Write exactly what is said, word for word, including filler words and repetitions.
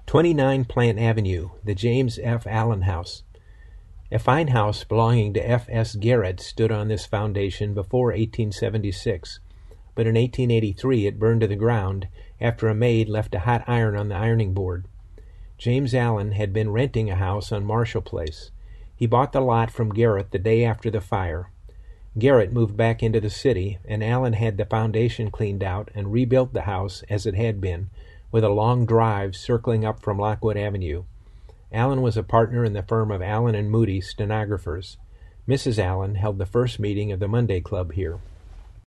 twenty-nine Plant Avenue, the James F. Allen House. A fine house belonging to F S Garrett stood on this foundation before eighteen seventy-six, but in eighteen eighty-three it burned to the ground after a maid left a hot iron on the ironing board. James Allen had been renting a house on Marshall Place. He bought the lot from Garrett the day after the fire. Garrett moved back into the city, and Allen had the foundation cleaned out and rebuilt the house as it had been, with a long drive circling up from Lockwood Avenue. Allen was a partner in the firm of Allen and Moody stenographers. Missus Allen held the first meeting of the Monday Club here.